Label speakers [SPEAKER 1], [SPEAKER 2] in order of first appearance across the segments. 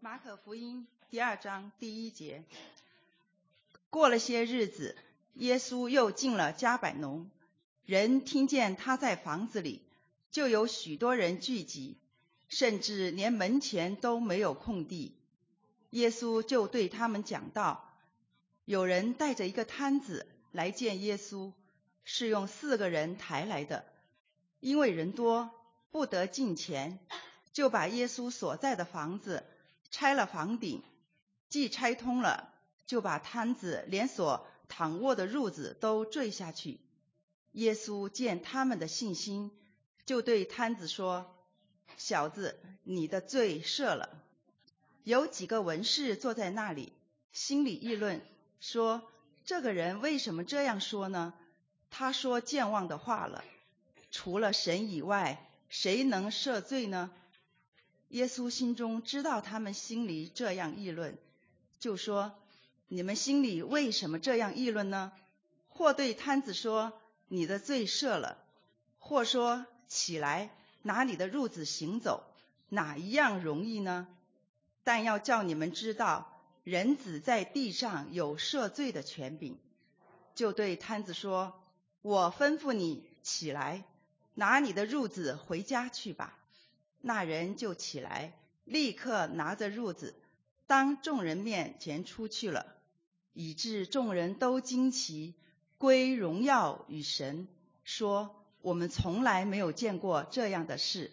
[SPEAKER 1] 马可福音第2章第1节，过了些日子，耶稣又进了迦百农，人听见他在房子里，就有许多人聚集，甚至连门前都没有空地。耶稣就对他们讲道，有人带着一个摊子来见耶稣，是用4个人抬来的，因为人多，不得进前，就把耶稣所在的房子拆了房顶，既拆通了，就把摊子连所躺卧的褥子都坠下去。耶稣见他们的信心，就对摊子说，小子，你的罪赦了。有几个文士坐在那里，心里议论，说，这个人为什么这样说呢？他说健忘的话了，除了神以外，谁能赦罪呢？耶稣心中知道他们心里这样议论，就说，你们心里为什么这样议论呢？或对摊子说，你的罪赦了，或说，起来，拿你的褥子行走，哪一样容易呢？但要叫你们知道，人子在地上有赦罪的权柄。就对摊子说，我吩咐你起来，拿你的褥子回家去吧。那人就起来，立刻拿着褥子，当众人面前出去了，以致众人都惊奇，归荣耀与神，说，我们从来没有见过这样的事。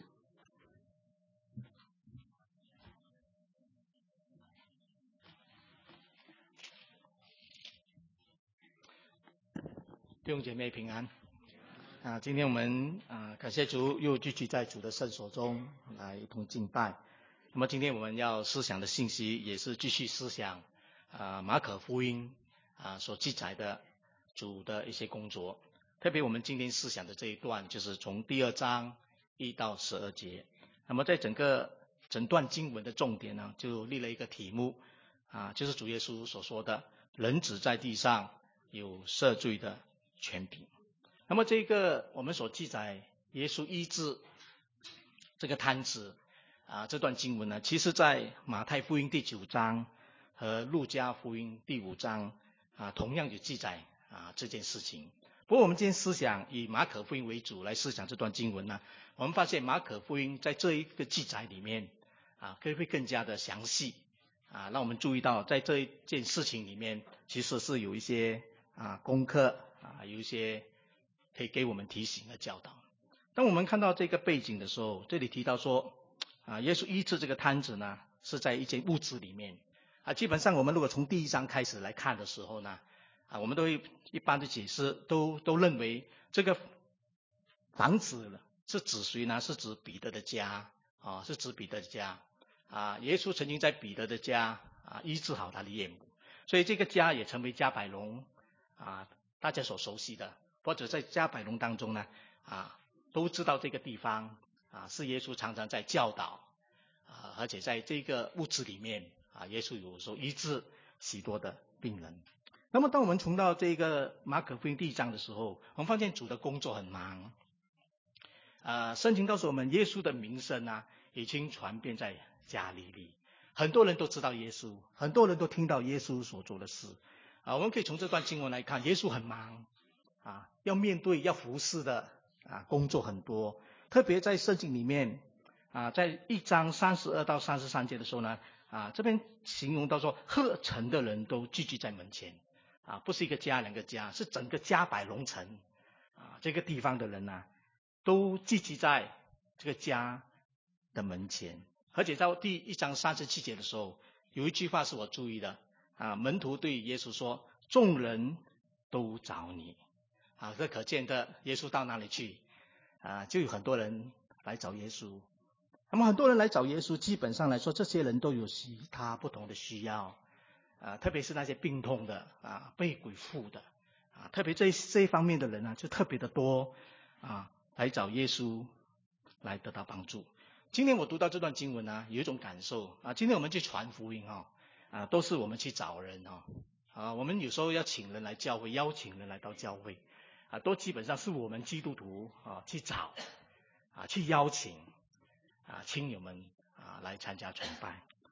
[SPEAKER 2] 弟兄姐妹平安。今天我们感谢主，又聚集在主的圣所中来一同敬拜。那么今天我们要思想的信息也是继续思想马可福音所记载的主的一些工作。特别我们今天思想的这一段就是从第2章1到12节。那么在整段经文的重点呢，就立了一个题目就是主耶稣所说的，人子在地上有赦罪的权柄。那么这个我们所记载耶稣医治这个摊子这段经文呢，其实在马太福音第9章和路加福音第5章同样有记载这件事情。不过我们今天思想以马可福音为主来思想这段经文呢，我们发现马可福音在这一个记载里面会更加的详细让我们注意到在这一件事情里面其实是有一些功课有一些可以给我们提醒和教导。当我们看到这个背景的时候，这里提到说耶稣医治这个摊子呢，是在一间屋子里面基本上我们如果从第1章开始来看的时候呢我们都会一般的解释都认为这个房子是指谁呢？是指彼得的家是指彼得的家耶稣曾经在彼得的家医治好他的岳母，所以这个家也成为迦百农大家所熟悉的，或者在迦百农当中呢都知道这个地方是耶稣常常在教导而且在这个屋子里面耶稣有时候医治许多的病人。那么当我们从到这个马可福音第1章的时候，我们发现主的工作很忙圣经告诉我们，耶稣的名声已经传遍在加利利，很多人都知道耶稣，很多人都听到耶稣所做的事我们可以从这段经文来看，耶稣很忙要面对要服侍的工作很多。特别在圣经里面在1章32到33节的时候呢这边形容到说，合城的人都聚集在门前不是一个家2个家，是整个迦百农城这个地方的人都聚集在这个家的门前。而且到第1章37节的时候，有一句话是我注意的门徒对耶稣说，众人都找你这可见的耶稣到哪里去就有很多人来找耶稣。那么很多人来找耶稣，基本上来说这些人都有其他不同的需要特别是那些病痛的被鬼附的特别这一方面的人就特别的多来找耶稣来得到帮助。今天我读到这段经文有一种感受今天我们去传福音都是我们去找人我们有时候要请人来教会，邀请人来到教会都基本上是我们基督徒去找去邀请亲友们来参加崇拜。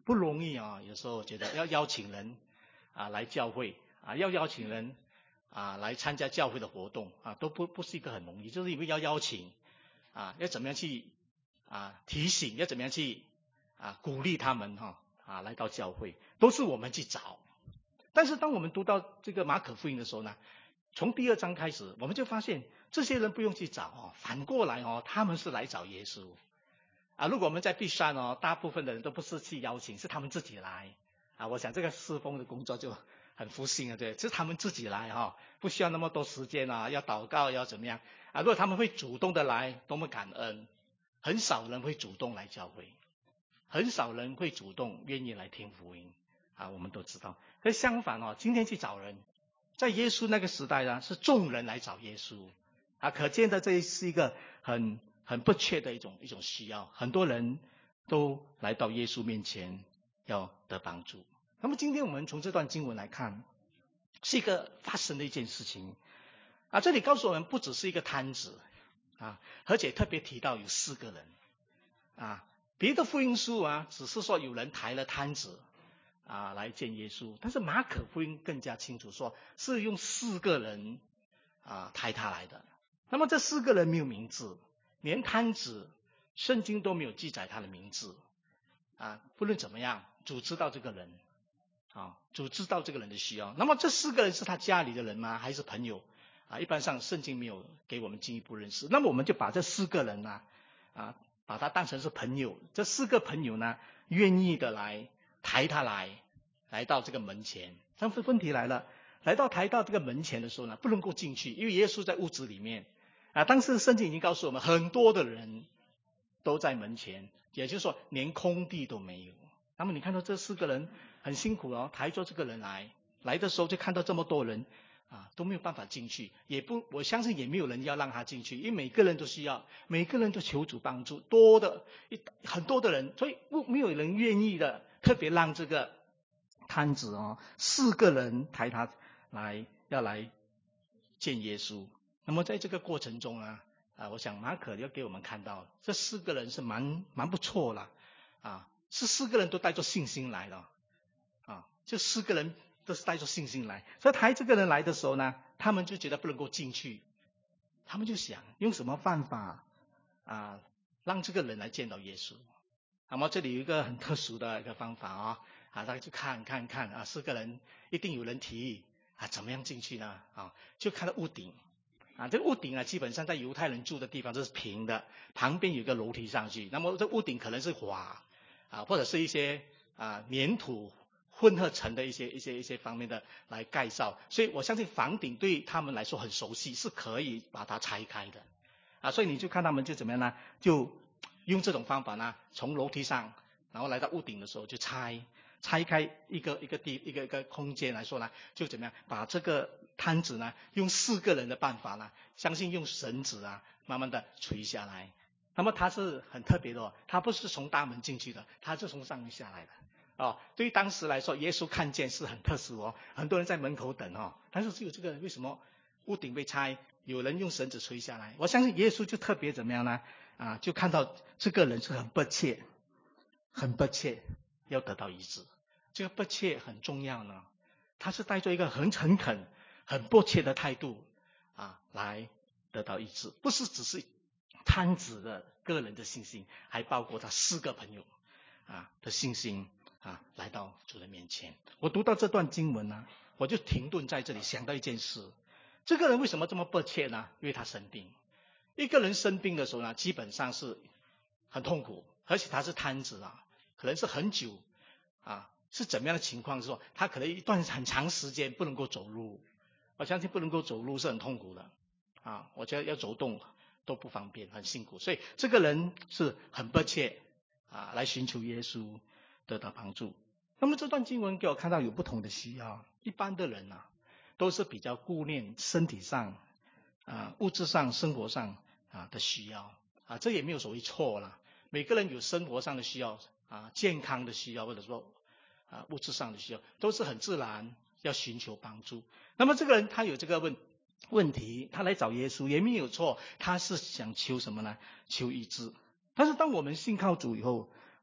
[SPEAKER 2] 不容易啊。有时候觉得要邀请人来教会要邀请人来参加教会的活动都不是一个很容易，就是因为要邀请要怎么样去提醒，要怎么样去鼓励他们来到教会，都是我们去找。但是当我们读到这个马可福音的时候呢，从第2章开始，我们就发现这些人不用去找反过来他们是来找耶稣如果我们在碧山大部分的人都不是去邀请，是他们自己来我想这个侍奉的工作就很复兴对，是他们自己来不需要那么多时间要祷告要怎么样如果他们会主动的来，多么感恩。很少人会主动来教会，很少人会主动愿意来听福音我们都知道。可是相反今天去找人，在耶稣那个时代呢，是众人来找耶稣可见的这是一个很不缺的一种需要，很多人都来到耶稣面前要得帮助。那么今天我们从这段经文来看，是一个发生的一件事情这里告诉我们不只是一个摊子而且特别提到有4个人别的福音书只是说有人抬了摊子来见耶稣，但是马可福音更加清楚说是用4个人抬他来的。那么这4个人没有名字，连摊子圣经都没有记载他的名字不论怎么样，主知道这个人主知道这个人的需要。那么这4个人是他家里的人吗？还是朋友一般上圣经没有给我们进一步认识。那么我们就把这4个人把他当成是朋友。这4个朋友呢，愿意的来抬他来到这个门前。但是问题来了，抬到这个门前的时候呢，不能够进去，因为耶稣在屋子里面当时圣经已经告诉我们，很多的人都在门前，也就是说连空地都没有。那么你看到这4个人很辛苦抬着这个人来的时候，就看到这么多人都没有办法进去，我相信也没有人要让他进去，因为每个人都需要，每个人都求主帮助，很多的人，所以没有人愿意的特别让这个摊子4个人抬他要来见耶稣。那么在这个过程中我想马可要给我们看到，这4个人是蛮不错了是4个人都带着信心来的这4个人都是带着信心来。所以抬这个人来的时候呢，他们就觉得不能够进去，他们就想用什么办法让这个人来见到耶稣。那么这里有一个很特殊的一个方法大家就看4个人一定有人提议怎么样进去呢就看到屋顶这个屋顶基本上在犹太人住的地方这是平的，旁边有一个楼梯上去。那么这屋顶可能是瓦或者是一些粘土混合成的一些方面的来盖造，所以我相信房顶对他们来说很熟悉，是可以把它拆开的所以你就看他们就怎么样呢，就用这种方法呢，从楼梯上然后来到屋顶的时候就拆开一个空间来说呢，就怎么样把这个摊子呢，用4个人的办法呢，相信用绳子慢慢的垂下来。那么它是很特别的它不是从大门进去的，它是从上面下来的对于当时来说，耶稣看见是很特殊很多人在门口等但是只有这个人为什么屋顶被拆，有人用绳子垂下来。我相信耶稣就特别怎么样呢就看到这个人是很迫切要得到医治。这个迫切很重要呢，他是带着一个很诚恳很迫切的态度来得到医治，不是只是摊子的个人的信心，还包括他4个朋友的信心来到主的面前。我读到这段经文呢，我就停顿在这里，想到一件事，这个人为什么这么迫切呢？因为他生病。一个人生病的时候呢，基本上是很痛苦，而且他是摊子可能是很久是怎么样的情况，是说他可能一段很长时间不能够走路。我相信不能够走路是很痛苦的我觉得要走动都不方便，很辛苦。所以这个人是很迫切来寻求耶稣得到帮助。那么这段经文给我看到有不同的需要。一般的人都是比较顾念身体上物质上生活上的需要这也没有所谓错啦。每个人有生活上的需要健康的需要，或者说物质上的需要，都是很自然要寻求帮助。那么这个人他有这个问题，他来找耶稣也没有错，他是想求什么呢？求医治。但是当我们信靠主以后，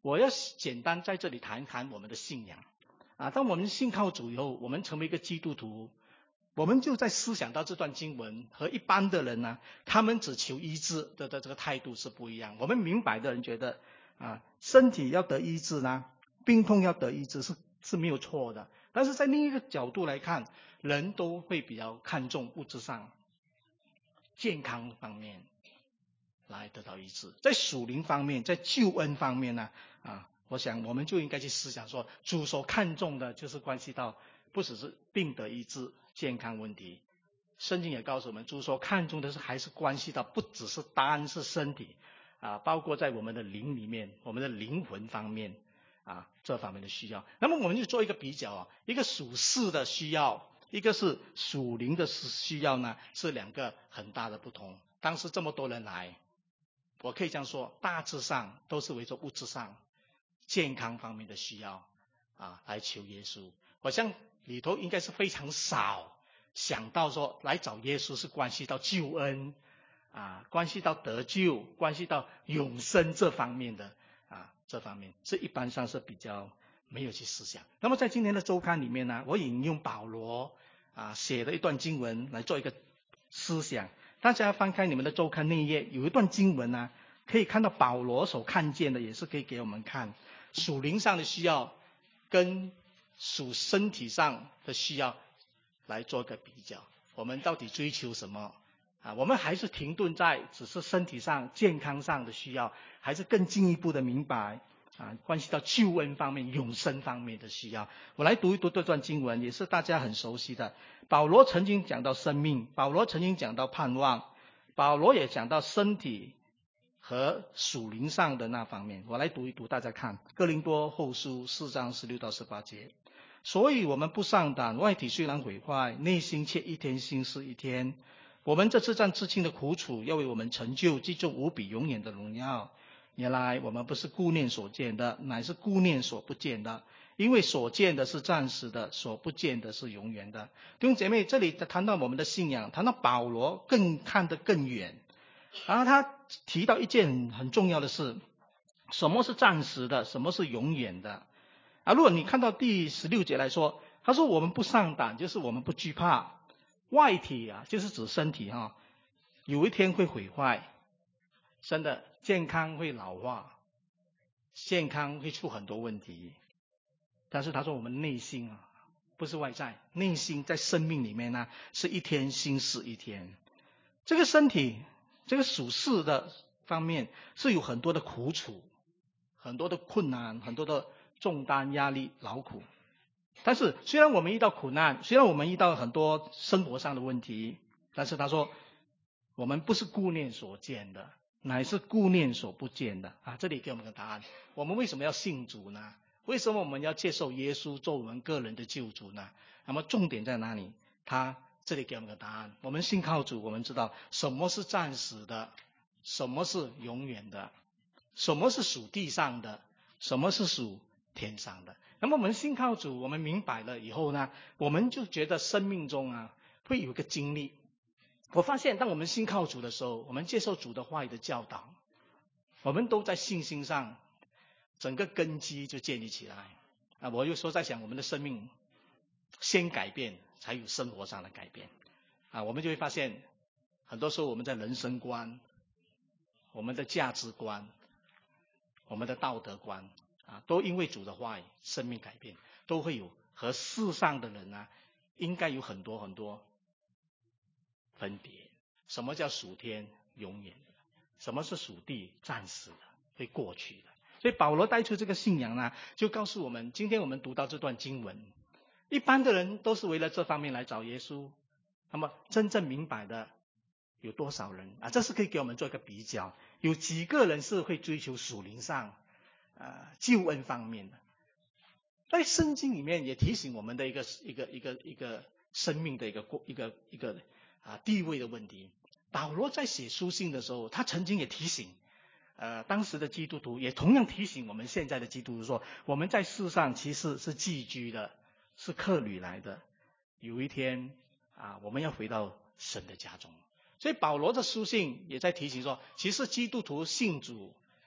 [SPEAKER 2] 我要简单在这里谈谈我们的信仰当我们信靠主以后，我们成为一个基督徒，我们就在思想到这段经文和一般的人呢，他们只求医治的这个态度是不一样。我们明白的人觉得身体要得医治呢，病痛要得医治是没有错的，但是在另一个角度来看，人都会比较看重物质上健康方面来得到医治。在属灵方面，在救恩方面呢我想我们就应该去思想说，主所看重的就是关系到不只是病得医治健康问题，圣经也告诉我们，主所看重的是还是关系到不只是单是身体包括在我们的灵里面，我们的灵魂方面这方面的需要。那么我们就做一个比较一个属世的需要，一个是属灵的需要呢，是两个很大的不同。当时这么多人来，我可以这样说，大致上都是围着物质上健康方面的需要来求耶稣。我想里头应该是非常少想到说来找耶稣是关系到救恩关系到得救，关系到永生这方面的这方面是一般上是比较没有去思想。那么在今天的周刊里面呢，我引用保罗写的一段经文来做一个思想。大家翻开你们的周刊内页，有一段经文呢，可以看到保罗所看见的，也是可以给我们看属灵上的需要跟属身体上的需要来做一个比较。我们到底追求什么我们还是停顿在只是身体上健康上的需要，还是更进一步的明白关系到救恩方面永生方面的需要。我来读一读这段经文，也是大家很熟悉的。保罗曾经讲到生命，保罗曾经讲到盼望，保罗也讲到身体和属灵上的那方面。我来读一读，大家看哥林多后书4章16到18节。所以我们不上胆，外体虽然毁坏，内心却一天新似一天。我们这自战自清的苦楚，要为我们成就极重无比永远的荣耀。原来我们不是顾念所见的，乃是顾念所不见的，因为所见的是暂时的，所不见的是永远的。弟兄姐妹，这里谈到我们的信仰，谈到保罗更看得更远。然后他提到一件很重要的事，什么是暂时的，什么是永远的如果你看到第16节来说，他说我们不上胆，就是我们不惧怕。外体就是指身体有一天会毁坏，真的健康会老化，健康会出很多问题。但是他说我们内心不是外在，内心在生命里面呢，是一天新似一天。这个身体，这个属世的方面是有很多的苦楚，很多的困难，很多的重担压力劳苦。但是虽然我们遇到苦难，虽然我们遇到很多生活上的问题，但是他说我们不是顾念所见的，乃是顾念所不见的这里给我们个答案。我们为什么要信主呢？为什么我们要接受耶稣做我们个人的救主呢？那么重点在哪里？他这里给我们个答案。我们信靠主，我们知道什么是暂时的，什么是永远的，什么是属地上的，什么是属天上的。那么我们信靠主，我们明白了以后呢，我们就觉得生命中会有一个经历。我发现当我们信靠主的时候，我们接受主的话语的教导，我们都在信心上整个根基就建立起来我有时候在想，我们的生命先改变才有生活上的改变我们就会发现很多时候我们在人生观、我们的价值观、我们的道德观都因为主的话语生命改变，都会有和世上的人应该有很多很多分别。什么叫属天永远的？什么是属地暂时的会过去的？所以保罗带出这个信仰就告诉我们，今天我们读到这段经文，一般的人都是为了这方面来找耶稣，那么真正明白的有多少人这是可以给我们做一个比较。有几个人是会追求属灵上救恩方面的？在圣经里面也提醒我们的一个生命的一个地位的问题。保罗在写书信的时候，他曾经也提醒当时的基督徒，也同样提醒我们现在的基督徒说，我们在世上其实是寄居的，是客旅来的，有一天我们要回到神的家中。所以保罗的书信也在提醒说，其实基督徒信主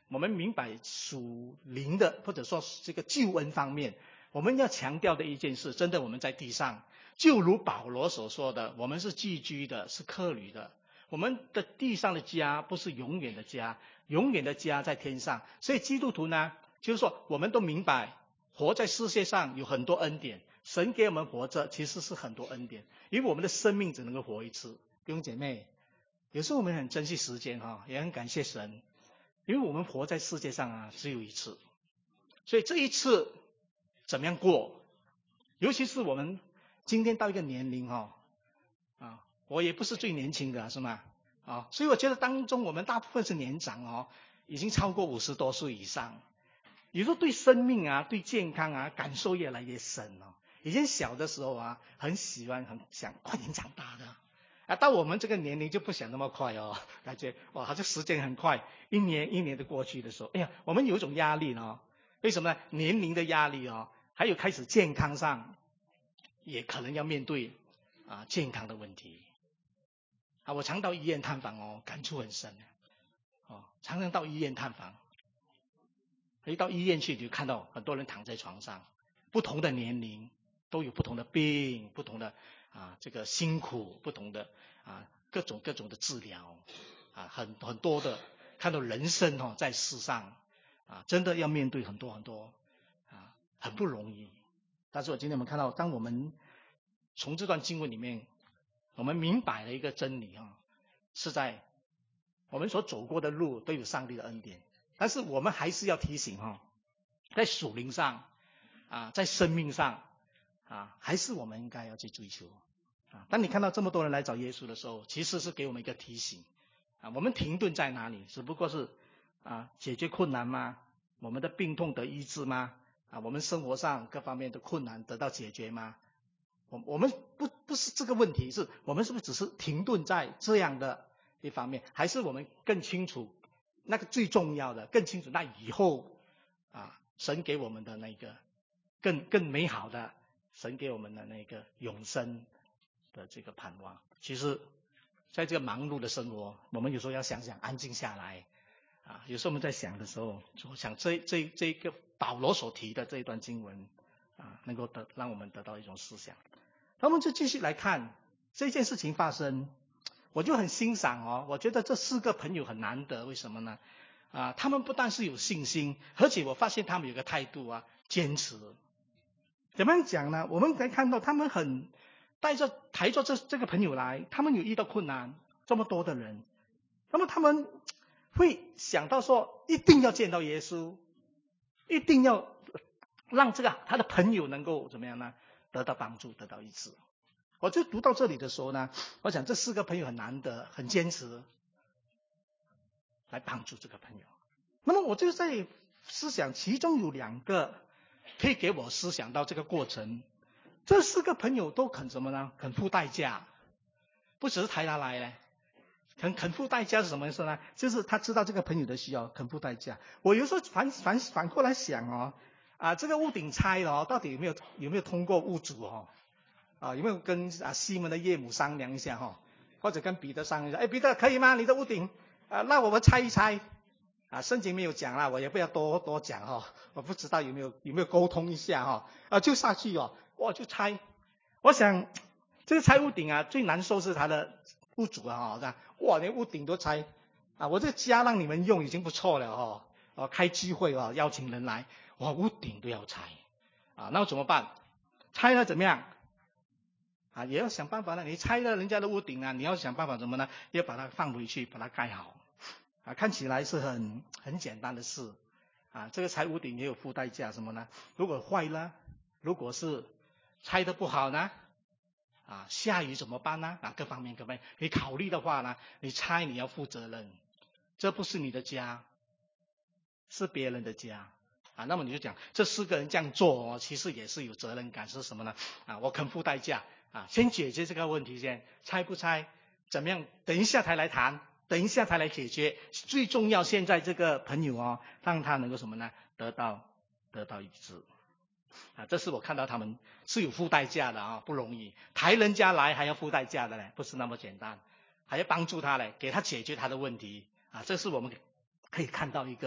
[SPEAKER 2] 我们明白属灵的或者说这个救恩方面，我们要强调的一件事，真的我们在地上，就如保罗所说的，我们是寄居的，是客旅的。我们的地上的家不是永远的家，永远的家在天上。所以基督徒呢，就是说我们都明白，活在世界上有很多恩典，神给我们活着其实是很多恩典，因为我们的生命只能够活一次。弟兄姐妹，有时候我们很珍惜时间也很感谢神，因为我们活在世界上只有一次，所以这一次怎么样过，尤其是我们今天到一个年龄我也不是最年轻的是吗？所以我觉得当中我们大部分是年长已经超过50多岁以上，有时候对生命对健康感受越来越深以前小的时候很喜欢很想快点长大的到我们这个年龄就不想那么快感觉好像时间很快，一年一年的过去的时候，哎呀，我们有一种压力为什么呢？年龄的压力还有开始健康上也可能要面对健康的问题我常到医院探访感触很深常常到医院探访，一到医院去你就看到很多人躺在床上，不同的年龄都有不同的病，不同的这个辛苦，不同的各种的治疗很多的看到人生在世上真的要面对很多很不容易。但是今天我们看到，当我们从这段经文里面我们明白了一个真理是在我们所走过的路都有上帝的恩典，但是我们还是要提醒在属灵上在生命上还是我们应该要去追求当你看到这么多人来找耶稣的时候，其实是给我们一个提醒我们停顿在哪里？只不过是解决困难吗？我们的病痛得医治吗？我们生活上各方面的困难得到解决吗？我们不是这个问题，是我们是不是只是停顿在这样的一方面，还是我们更清楚那个最重要的，更清楚那以后神给我们的那个更美好的，神给我们的那个永生的这个盼望。其实在这个忙碌的生活，我们有时候要想想安静下来有时候我们在想的时候，我想这个保罗所提的这一段经文能够让我们得到一种思想。那我们就继续来看这件事情发生，我就很欣赏我觉得这4个朋友很难得，为什么呢？他们不但是有信心，而且我发现他们有个态度坚持。怎么样讲呢？我们可以看到他们很抬着这个朋友来，他们有遇到困难，这么多的人，那么他们会想到说一定要见到耶稣，一定要让他的朋友能够怎么样呢？得到帮助，得到医治。我就读到这里的时候呢，我想这4个朋友很难得，很坚持来帮助这个朋友。那么我就在思想，其中有2个可以给我思想到这个过程。这4个朋友都肯什么呢？肯付代价，不只是抬他来呢，肯付代价是什么意思呢？就是他知道这个朋友的需要，肯付代价。我有时候反过来想这个屋顶拆了到底有没有通过屋主有没有跟西门的岳母商量一下或者跟彼得商量一下，彼得可以吗？你的屋顶那我们拆一拆圣经没有讲啦，我也不要多讲我不知道有没有沟通一下就下去就拆。我想这个拆屋顶最难受是他的屋主连屋顶都拆我这个家让你们用已经不错了开聚会邀请人来屋顶都要拆那怎么办？拆了怎么样也要想办法呢。你拆了人家的屋顶你要想办法怎么呢？要把它放回去，把它盖好看起来是很简单的事这个拆屋顶也有付代价什么呢？如果坏了，如果是拆得不好呢下雨怎么办呢各方面你考虑的话呢，你拆你要负责任，这不是你的家，是别人的家那么你就讲这4个人这样做其实也是有责任感，是什么呢我肯付代价先解决这个问题先，拆不拆怎么样等一下才来谈，等一下才来解决。最重要现在这个朋友让他能够什么呢？得到医治这是我看到他们是有付代价的不容易，抬人家来还要付代价的不是那么简单，还要帮助他给他解决他的问题这是我们可以看到一个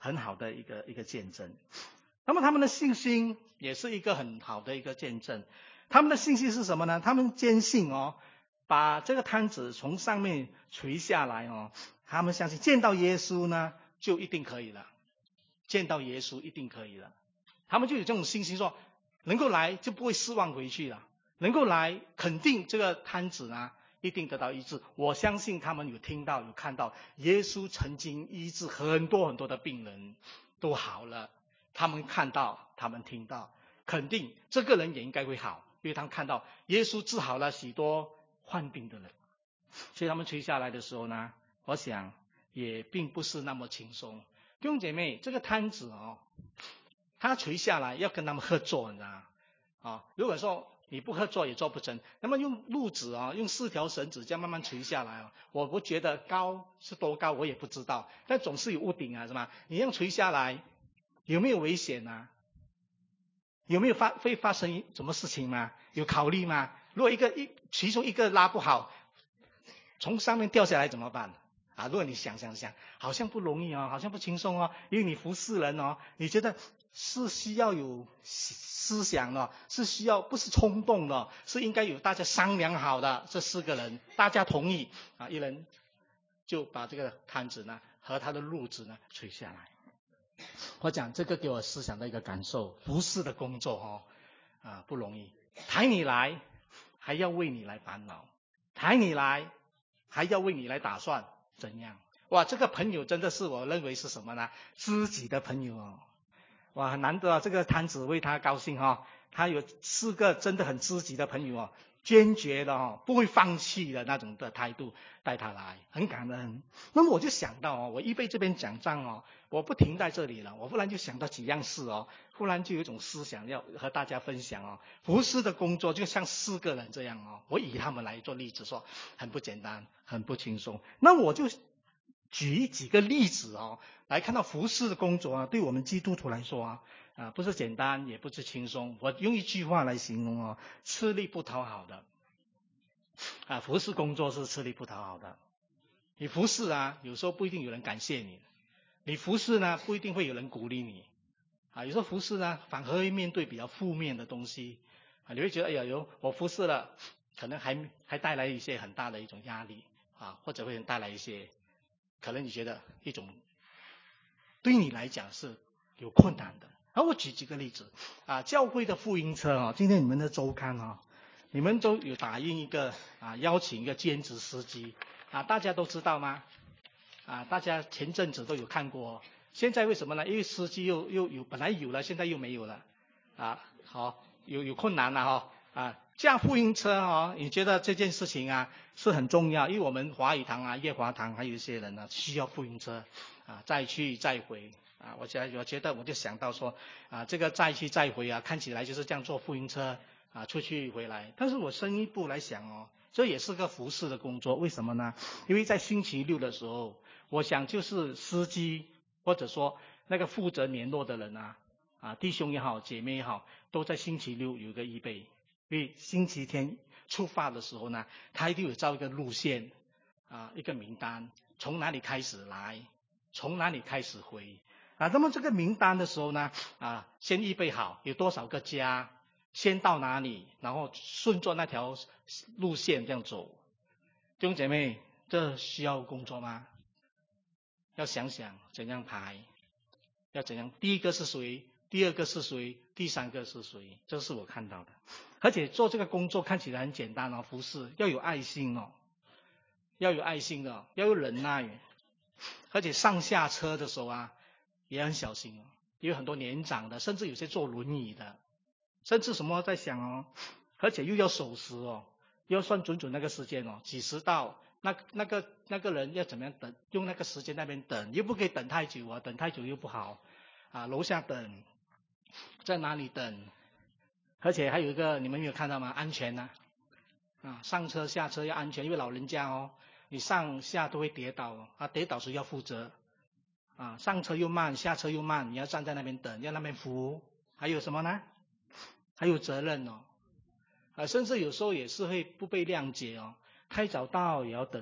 [SPEAKER 2] 很好的一个见证。那么他们的信心也是一个很好的一个见证。他们的信心是什么呢？他们坚信把这个摊子从上面垂下来他们相信见到耶稣呢就一定可以了，见到耶稣一定可以了。他们就有这种信心说，能够来就不会失望回去了，能够来肯定这个摊子呢一定得到医治。我相信他们有听到有看到耶稣曾经医治很多很多的病人都好了，他们看到他们听到，肯定这个人也应该会好，因为他们看到耶稣治好了许多患病的人。所以他们垂下来的时候呢，我想也并不是那么轻松。弟兄姐妹，这个摊子他垂下来要跟他们合作，你知道吗？如果说你不合作也做不成，那么用褥子用4条绳子这样慢慢垂下来我不觉得高是多高我也不知道，但总是有屋顶是吧？你这样垂下来有没有危险啊？有没有会发生什么事情吗？有考虑吗？如果其中一个拉不好，从上面掉下来怎么办？如果你想，好像不容易好像不轻松因为你服侍人你觉得是需要有思想的，是需要不是冲动的，是应该有大家商量好的，这4个人大家同意一人就把这个摊子呢和他的褥子呢垂下来。我讲这个给我思想的一个感受，服侍的工作不容易，抬你来还要为你来烦恼，抬你来还要为你来打算怎样。哇，这个朋友真的是我认为是什么呢？知己的朋友哇，很难得这个摊子为他高兴他有4个真的很知己的朋友坚决的不会放弃的那种的态度带他来，很感恩。那么我就想到我预备这边讲章我不停在这里了，我忽然就想到几样事忽然就有一种思想要和大家分享服侍的工作就像4个人这样我以他们来做例子说很不简单，很不轻松。那我就举几个例子来看到服侍的工作对我们基督徒来说不是简单也不是轻松。我用一句话来形容吃力不讨好的服侍工作是吃力不讨好的。你服侍有时候不一定有人感谢你，你服侍呢不一定会有人鼓励你有时候服侍呢反而会面对比较负面的东西你会觉得哎呀我服侍了可能还带来一些很大的一种压力或者会带来一些可能你觉得一种对你来讲是有困难的。我举几个例子教会的福音车今天你们的周刊你们都有打印一个邀请一个兼职司机大家都知道吗？大家前阵子都有看过现在为什么呢？因为司机又有本来有了，现在又没有了好有困难了驾福音车你觉得这件事情是很重要，因为我们华语堂业华堂还有一些人需要福音车再去再回我觉得我就想到说这个再去再回看起来就是这样坐福音车出去回来。但是我深一步来想这也是个服侍的工作。为什么呢？因为在星期六的时候，我想就是司机或者说那个负责联络的人弟兄也好姐妹也好，都在星期六有一个预备，因为星期天出发的时候呢，他一定有照一个路线一个名单，从哪里开始来，从哪里开始回那么这个名单的时候呢先预备好有多少个家，先到哪里，然后顺着那条路线这样走。弟兄姐妹，这需要工作吗？要想想怎样排，要怎样，第一个是谁，第二个是谁，第三个是谁，这是我看到的。而且做这个工作看起来很简单服侍要有爱心要有爱心的，要有忍耐，而且上下车的时候也很小心有很多年长的，甚至有些坐轮椅的，甚至什么在想而且又要守时要算准那个时间几时到，那个人要怎么样等，用那个时间那边等，又不可以等太久等太久又不好楼下等，在哪里等。而且还有一个你们有看到吗？安全上车下车要安全，因为老人家你上下都会跌倒跌倒时要负责上车又慢下车又慢，你要站在那边等，要那边扶。还有什么呢？还有责任甚至有时候也是会不被谅解太早到也要等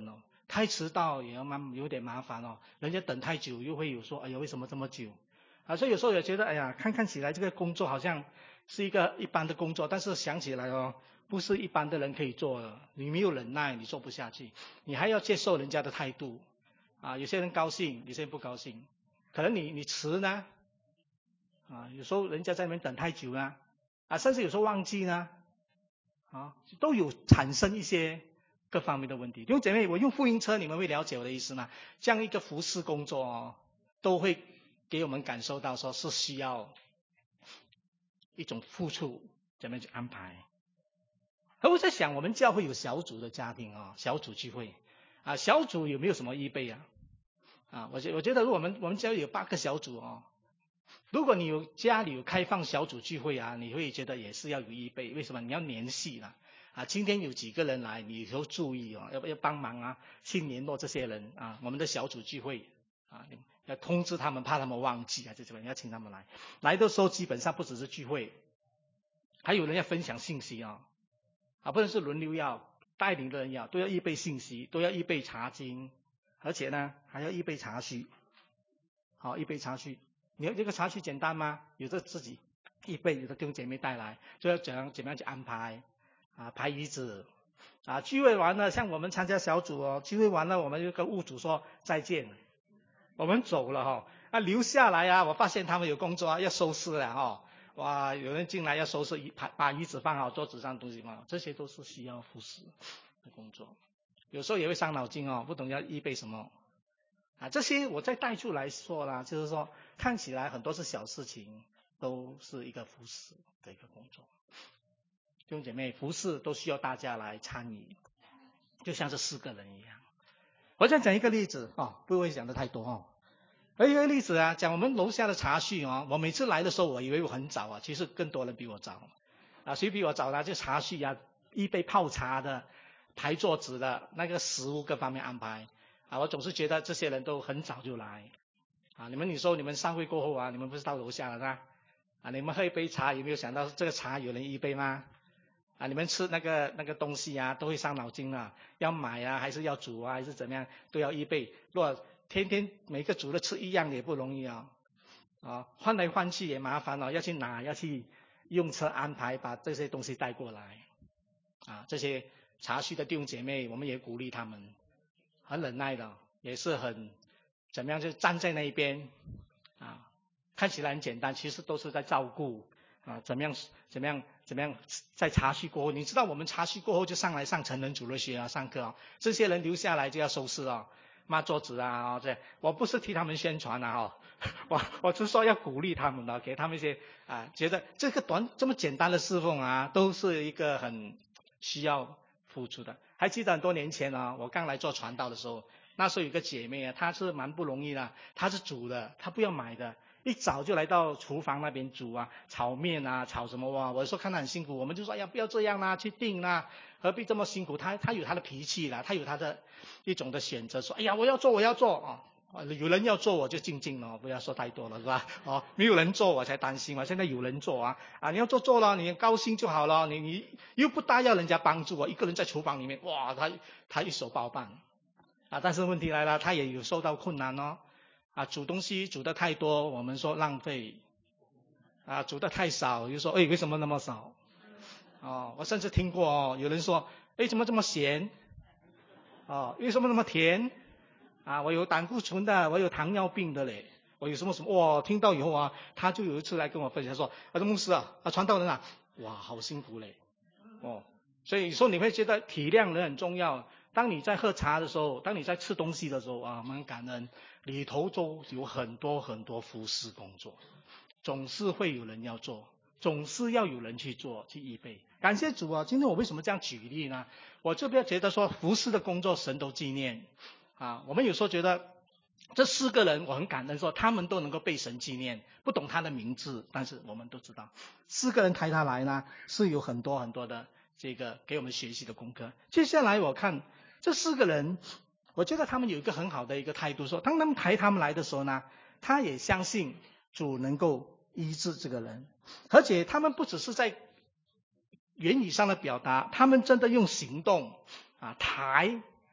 [SPEAKER 2] 太迟到也有点麻烦哦，人家等太久又会有说，哎呀为什么这么久啊？所以有时候也觉得，哎呀看起来这个工作好像是一个一般的工作，但是想起来哦，不是一般的人可以做的。你没有忍耐，你做不下去，你还要接受人家的态度啊。有些人高兴，有些人不高兴，可能你迟呢啊，有时候人家在那边等太久呢啊，甚至有时候忘记呢啊，都有产生一些各方面的问题。弟兄姐妹，我用福音车，你们会了解我的意思吗？这样一个服事工作哦，都会给我们感受到说是需要一种付出，怎么样去安排。而我在想，我们教会有小组的家庭啊，小组聚会啊，小组有没有什么预备啊？啊，我觉得如果我们教会有8个小组哦，如果你家里有开放小组聚会啊，你会觉得也是要有预备。为什么？你要联系了啊，今天有几个人来，你要注意哦，要帮忙啊，去联络这些人啊。我们的小组聚会啊，要通知他们，怕他们忘记啊，这边要请他们来。来的时候基本上不只是聚会，还有人要分享信息啊。啊，不能是轮流要带领的人都要预备信息，都要预备查经，而且呢还要预备茶序。好，预备茶序。你要这个茶序简单吗？有的自己预备，有的弟兄姐妹带来，就要怎么样去安排啊，排椅子啊。聚会完了，像我们参加小组哦，聚会完了我们就跟物主说再见，我们走了哈。啊，留下来啊，我发现他们有工作啊，要收拾了哈。哇，有人进来要收拾把椅子放好，桌子上东西放好，这些都是需要服侍的工作。有时候也会伤脑筋哦，不懂要预备什么啊。这些我再带出来说啦，就是说看起来很多是小事情，都是一个服侍的一个工作。弟兄姐妹，服侍都需要大家来参与，就像这4个人一样。我再讲一个例子哦，不会讲的太多哦。还有一个例子啊，讲我们楼下的茶序哦。我每次来的时候，我以为我很早啊，其实更多人比我早啊。谁比我早呢？就茶序啊，预备泡茶的，排桌子的，那个食物各方面安排啊。我总是觉得这些人都很早就来啊。你说你们上会过后啊，你们不是到楼下了吗？啊，你们喝一杯茶，有没有想到这个茶有人预备吗？啊，你们吃那个东西啊，都会伤脑筋啊，要买啊，还是要煮啊，还是怎么样，都要预备。如果天天每个煮的吃一样也不容易啊，啊，换来换去也麻烦哦，要去拿，要去用车安排把这些东西带过来，啊，这些茶叙的弟兄姐妹，我们也鼓励他们，很忍耐的，也是很怎么样就站在那一边，啊，看起来很简单，其实都是在照顾啊，怎么样在茶叙过后，你知道我们茶叙过后就上来上成人主日学啊，上课啊，这些人留下来就要收拾啊。抹桌子啊，这我不是替他们宣传啊，我是说要鼓励他们的，给他们一些啊，觉得这个这么简单的侍奉啊，都是一个很需要付出的。还记得很多年前啊，我刚来做传道的时候，那时候有个姐妹啊，她是蛮不容易的，她是煮的，她不要买的，一早就来到厨房那边煮啊，炒面啊，炒什么哇，我说看她很辛苦，我们就说哎呀不要这样啦，去订啦，何必这么辛苦？她有她的脾气啦，她有她的一种的选择，说哎呀我要做啊，有人要做我就静了，不要说太多了是吧？哦，没有人做我才担心嘛，现在有人做啊，你要做了，你高兴就好了，你又不大要人家帮助我，一个人在厨房里面，哇，他一手包办啊，但是问题来了，他也有受到困难哦，啊，煮东西煮得太多，我们说浪费，啊，煮得太少，就说为什么那么少？哦，我甚至听过哦，有人说，怎么这么咸？哦，为什么那么甜？啊，我有胆固醇的，我有糖尿病的嘞，我有什么，哇，听到以后啊，他就有一次来跟我分享说，牧师啊，传道人啊，哇，好辛苦嘞，哦，所以说你会觉得体谅人很重要。当你在喝茶的时候，当你在吃东西的时候啊，我们感恩里头都有很多很多服侍工作，总是会有人要做，总是要有人去做去预备。感谢主啊！今天我为什么这样举例呢？我这边觉得说服侍的工作神都纪念啊。我们有时候觉得这4个人我很感恩说他们都能够被神纪念，不懂他的名字，但是我们都知道4个人抬他来呢，是有很多很多的这个给我们学习的功课。接下来我看这4个人，我觉得他们有一个很好的一个态度，说当他们抬他们来的时候呢，他也相信主能够医治这个人，而且他们不只是在言语上的表达，他们真的用行动啊抬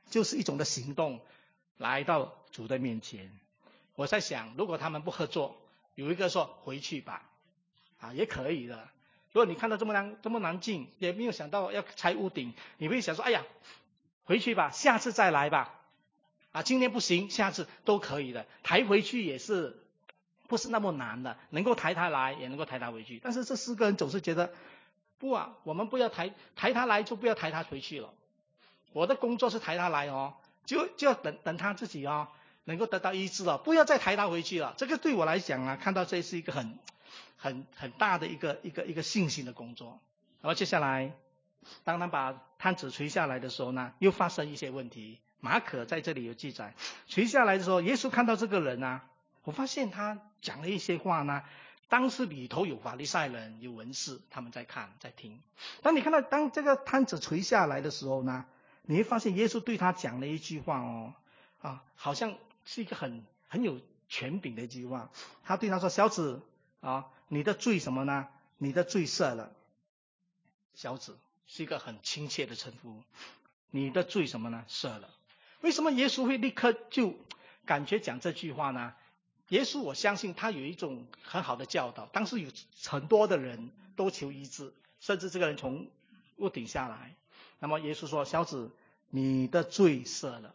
[SPEAKER 2] 就是一种的行动来到主的面前。我在想，如果他们不合作，有一个说回去吧，也可以的。如果你看到这么难进，也没有想到要拆屋顶，你会想说，哎呀，回去吧，下次再来吧。今天不行，下次都可以的，抬回去也是不是那么难的，能够抬他来，也能够抬他回去。但是这4个人总是觉得，不我们不要抬他来，就不要抬他回去了。我的工作是抬他来就要等他自己能够得到医治了，不要再抬他回去了。这个对我来讲看到这是一个很大的一个信心的工作。然后接下来，当他把摊子垂下来的时候呢，又发生一些问题。马可在这里有记载，垂下来的时候，耶稣看到这个人我发现他讲了一些话呢。当时里头有法利赛人，有文士，他们在看在听。当你看到当这个摊子垂下来的时候呢，你会发现耶稣对他讲了一句话好像是一个很有权柄的一句话。他对他说：“小子你的罪什么呢？你的罪赦了。”小子是一个很亲切的称呼。你的罪什么呢？赦了。为什么耶稣会立刻就感觉讲这句话呢？耶稣我相信他有一种很好的教导。当时有很多的人都求医治，甚至这个人从屋顶下来。那么耶稣说：“小子，你的罪赦了。”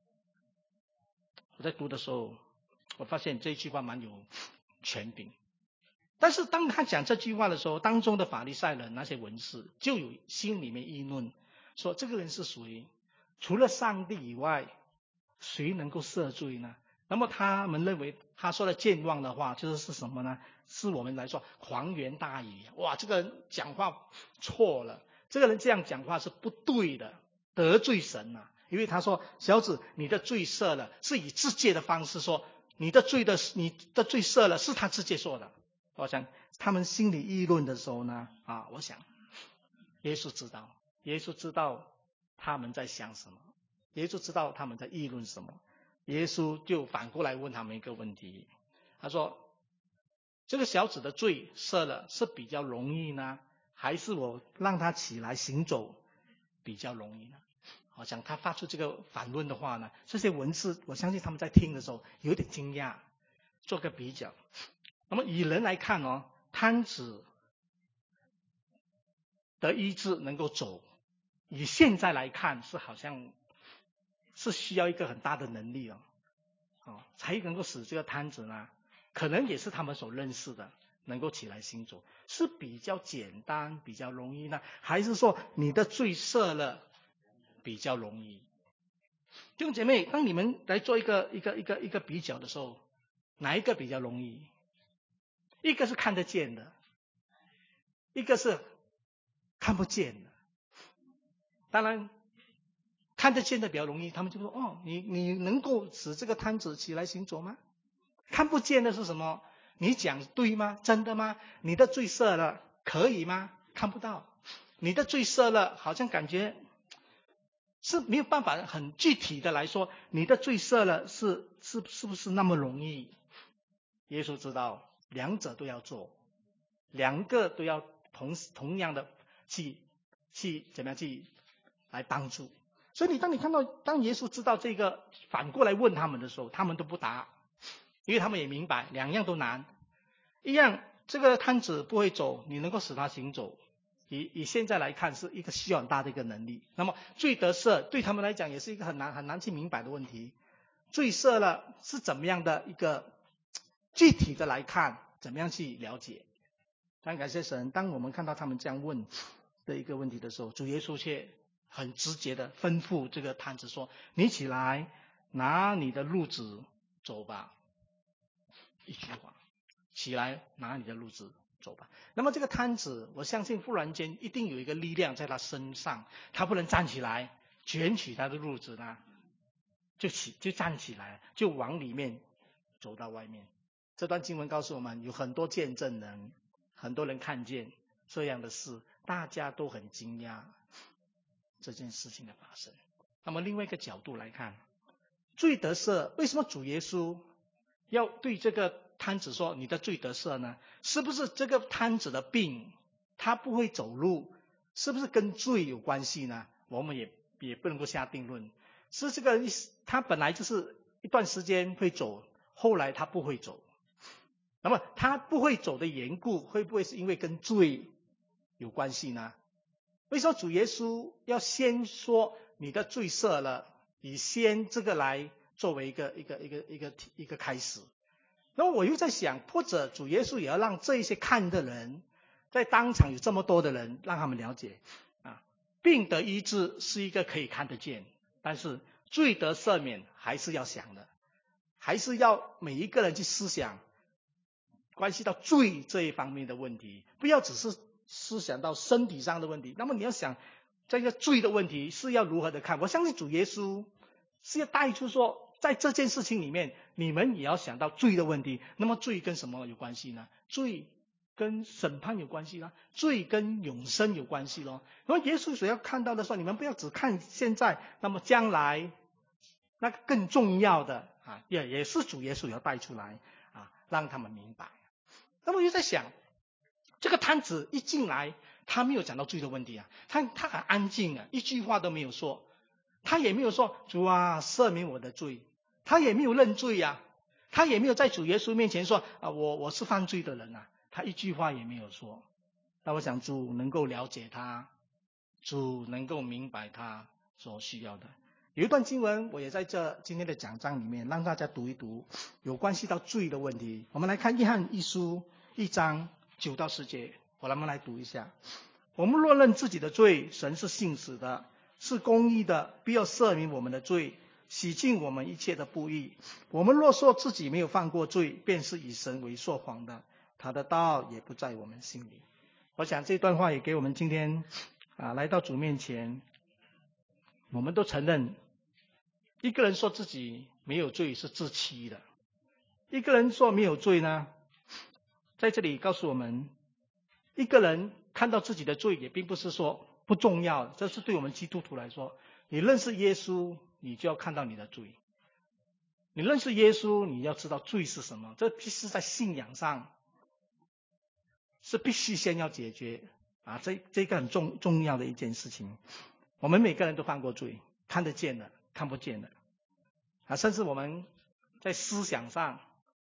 [SPEAKER 2] 我在读的时候，我发现这句话蛮有权柄。但是当他讲这句话的时候，当中的法利赛人那些文士就有心里面议论，说这个人是谁？除了上帝以外，谁能够赦罪呢？那么他们认为他说的健忘的话就是什么呢？是我们来说黄言大语。这个人讲话错了，这个人这样讲话是不对的，得罪神因为他说：“小子，你的罪赦了。”是以直接的方式说你的罪赦了，是他直接说的。我想他们心里议论的时候呢，我想耶稣知道他们在想什么，耶稣知道他们在议论什么。耶稣就反过来问他们一个问题，他说：“这个小子的罪赦了是比较容易呢，还是我让他起来行走比较容易呢？”我想他发出这个反问的话呢，这些文士我相信他们在听的时候有点惊讶，做个比较。那么以人来看摊子的医治能够走，以现在来看是好像是需要一个很大的能力才能够使这个摊子呢，可能也是他们所认识的，能够起来行走，是比较简单比较容易呢，还是说你的罪赦了比较容易？弟兄姐妹，当你们来做一个比较的时候，哪一个比较容易？一个是看得见的，一个是看不见的。当然看得见的比较容易，他们就说：“你能够使这个摊子起来行走吗？”看不见的是什么？你讲对吗？真的吗？你的罪赦了，可以吗？看不到。你的罪赦了，好像感觉是没有办法很具体的来说，你的罪赦了是不是那么容易？耶稣知道两者都要做，两个都要同样的去怎么样去来帮助。所以当耶稣知道这个反过来问他们的时候，他们都不答，因为他们也明白两样都难。一样这个摊子不会走，你能够使他行走，以现在来看是一个需要很大的一个能力。那么罪得赦对他们来讲也是一个很难去明白的问题。罪赦了是怎么样的一个具体的来看，怎么样去了解？但感谢神，当我们看到他们这样问的一个问题的时候，主耶稣却很直接的吩咐这个摊子说：“你起来，拿你的褥子走吧。”一句话，起来拿你的褥子走吧。那么这个摊子，我相信忽然间一定有一个力量在他身上，他不能站起来卷起他的褥子呢，就站起来，就往里面走到外面。这段经文告诉我们，有很多见证人，很多人看见这样的事，大家都很惊讶这件事情的发生。那么另外一个角度来看，罪得赦，为什么主耶稣要对这个摊子说你的罪得赦呢？是不是这个摊子的病他不会走路，是不是跟罪有关系呢？我们也不能够下定论。 是这个他本来就是一段时间会走，后来他不会走。那么他不会走的缘故，会不会是因为跟罪有关系呢？为什么主耶稣要先说你的罪赦了，以先这个来作为一个开始？然后我又在想，或者主耶稣也要让这一些看的人，在当场有这么多的人，让他们了解啊，病得医治是一个可以看得见，但是罪得赦免还是要想的，还是要每一个人去思想，关系到罪这一方面的问题，不要只是思想到身体上的问题。那么你要想这个罪的问题是要如何的看？我相信主耶稣是要带出说，在这件事情里面，你们也要想到罪的问题。那么罪跟什么有关系呢？罪跟审判有关系啦，罪跟永生有关系咯。然后耶稣所要看到的说，你们不要只看现在，那么将来那个更重要的啊，也是主耶稣要带出来啊，让他们明白。那么我就在想，这个摊子一进来，他没有讲到罪的问题啊，他很安静啊，一句话都没有说，他也没有说主啊赦免我的罪，他也没有认罪啊，他也没有在主耶稣面前说啊我是犯罪的人啊，他一句话也没有说。那我想主能够了解他，主能够明白他所需要的。有一段经文我也在今天的讲章里面让大家读一读，有关系到罪的问题。我们来看约翰一书1章9到10节，我们来读一下。我们若认自己的罪，神是信实的，是公义的，必要赦免我们的罪，洗净我们一切的不义。我们若说自己没有犯过罪，便是以神为说谎的，他的道也不在我们心里。我想这段话也给我们今天来到主面前，我们都承认，一个人说自己没有罪是自欺的，一个人说没有罪呢，在这里告诉我们，一个人看到自己的罪也并不是说不重要，这是对我们基督徒来说，你认识耶稣，你就要看到你的罪，你认识耶稣，你要知道罪是什么，这是在信仰上是必须先要解决啊，这个很重要的一件事情。我们每个人都犯过罪，看得见的，看不见的啊，甚至我们在思想上，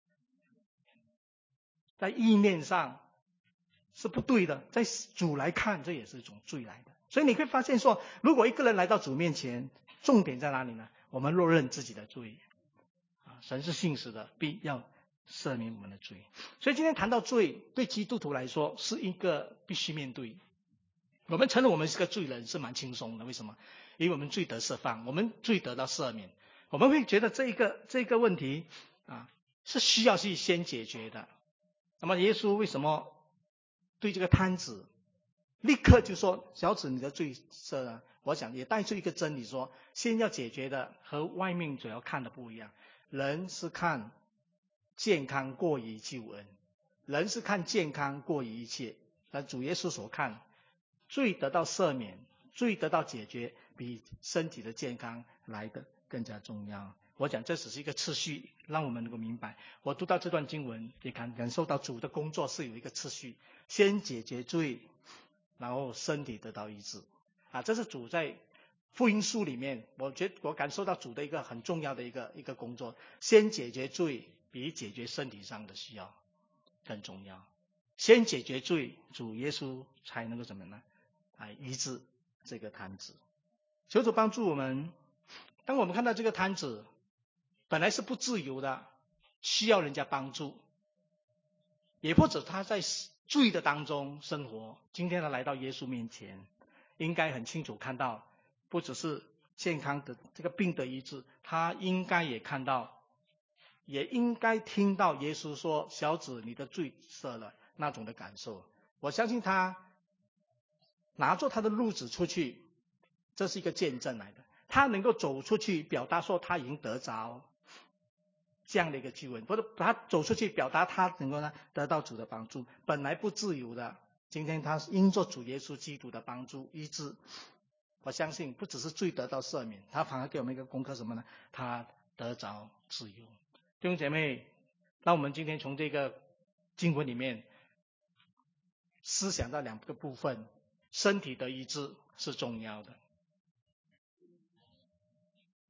[SPEAKER 2] 在意念上是不对的，在主来看，这也是一种罪来的。所以你会发现说，如果一个人来到主面前，重点在哪里呢？我们若认自己的罪啊，神是信实的，必要赦免我们的罪。所以今天谈到罪，对基督徒来说是一个必须面对。我们承认我们是个罪人是蛮轻松的，为什么？因为我们罪得释放，我们罪得到赦免，我们会觉得这个问题啊是需要去先解决的。那么耶稣为什么对这个摊子立刻就说小子你的罪赦了？我想也带出一个真理说，先要解决的和外面所要看的不一样。人是看健康过于救恩，人是看健康过于一切，但主耶稣所看罪得到赦免，罪得到解决，比身体的健康来得更加重要。我讲这只是一个次序，让我们能够明白。我读到这段经文，也感受到主的工作是有一个次序，先解决罪，然后身体得到医治啊，这是主在福音书里面，我感受到主的一个很重要的一个工作，先解决罪，比解决身体上的需要更重要。先解决罪，主耶稣才能够怎么呢？来医治这个摊子。求主帮助我们，当我们看到这个摊子本来是不自由的，需要人家帮助，也或者他在罪的当中生活，今天他来到耶稣面前，应该很清楚看到，不只是健康的这个病的医治，他应该也看到，也应该听到耶稣说小子你的罪赦了那种的感受。我相信他拿着他的褥子出去，这是一个见证来的，他能够走出去表达说他已经得着这样的一个救恩，或者他走出去表达他能够呢得到主的帮助，本来不自由的，今天他因着主耶稣基督的帮助医治，我相信不只是罪得到赦免，他反而给我们一个功课什么呢？他得着自由。弟兄姐妹，那我们今天从这个经文里面思想到两个部分，身体的医治是重要的，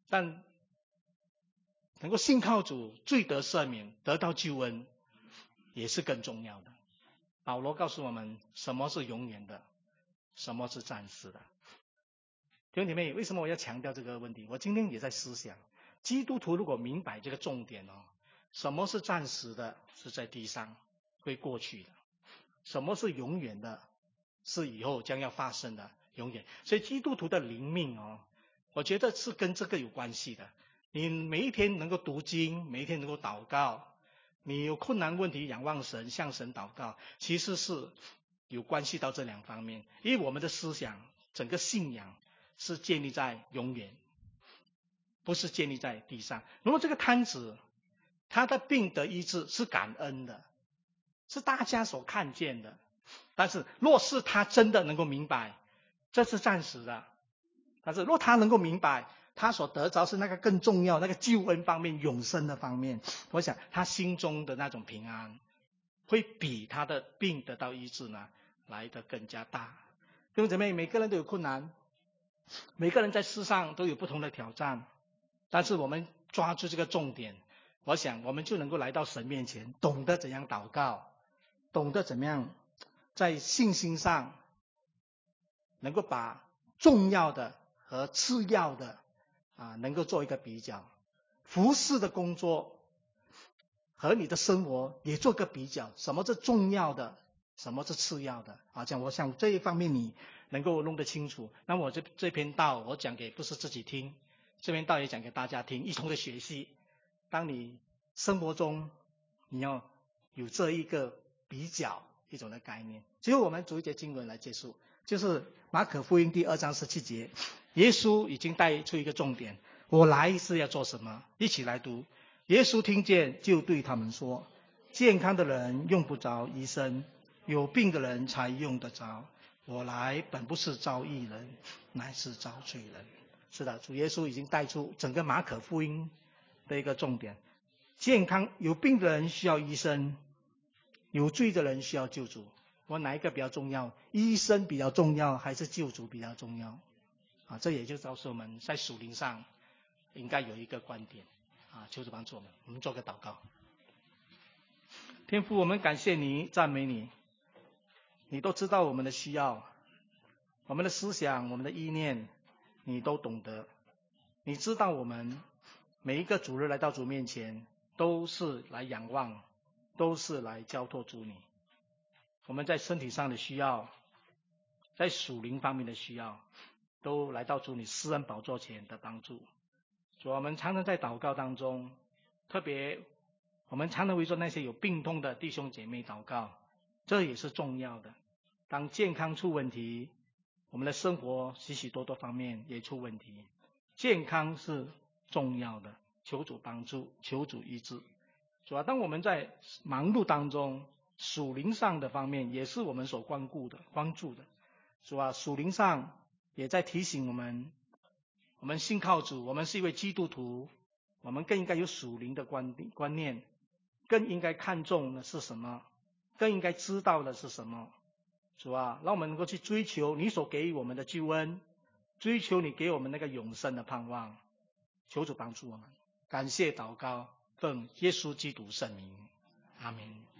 [SPEAKER 2] 但能够信靠主，罪得赦免，得到救恩，也是更重要的。保罗告诉我们，什么是永远的，什么是暂时的。弟兄姐妹，为什么我要强调这个问题？我今天也在思想，基督徒如果明白这个重点什么是暂时的，是在地上会过去的；什么是永远的，是以后将要发生的永远。所以基督徒的灵命我觉得是跟这个有关系的。你每一天能够读经，每一天能够祷告，你有困难问题仰望神，向神祷告，其实是有关系到这两方面。因为我们的思想，整个信仰是建立在永远，不是建立在地上。如果这个摊子他的病得医治是感恩的，是大家所看见的，但是若是他真的能够明白这是暂时的，但是若他能够明白他所得着是那个更重要那个救恩方面永生的方面，我想他心中的那种平安会比他的病得到医治呢来得更加大。弟兄姊妹，每个人都有困难，每个人在世上都有不同的挑战，但是我们抓住这个重点，我想我们就能够来到神面前，懂得怎样祷告，懂得怎么样在信心上能够把重要的和次要的能够做一个比较，服事的工作和你的生活也做个比较，什么是重要的，什么是次要的这样我想这一方面你能够弄得清楚。那我这篇道我讲给不是自己听，这篇道也讲给大家听，一同的学习。当你生活中你要有这一个比较一种的概念。最后我们读一节经文来结束，就是马可福音第2章17节，耶稣已经带出一个重点，我来是要做什么？一起来读。耶稣听见就对他们说，健康的人用不着医生，有病的人才用得着。我来本不是召义人，乃是召罪人。是的，主耶稣已经带出整个马可福音的一个重点。健康有病的人需要医生，有罪的人需要救主。我哪一个比较重要？医生比较重要还是救主比较重要？这也就告诉我们在属灵上应该有一个观点求主帮助我们。我们做个祷告。天父，我们感谢你，赞美你，你都知道我们的需要，我们的思想，我们的意念，你都懂得。你知道我们每一个主日来到主面前，都是来仰望，都是来交托主你。我们在身体上的需要，在属灵方面的需要，都来到主你施恩宝座前的帮助。主，我们常常在祷告当中，特别我们常常为着那些有病痛的弟兄姐妹祷告，这也是重要的。当健康出问题，我们的生活许许多多方面也出问题，健康是重要的，求主帮助，求主医治。主啊，当我们在忙碌当中，属灵上的方面也是我们所关注的。主啊，属灵上也在提醒我们，我们信靠主，我们是一位基督徒，我们更应该有属灵的观念，更应该看重的是什么，更应该知道的是什么。主啊，让我们能够去追求你所给予我们的救恩，追求你给我们那个永生的盼望。求主帮助我们。感谢祷告，奉耶稣基督圣名，阿们。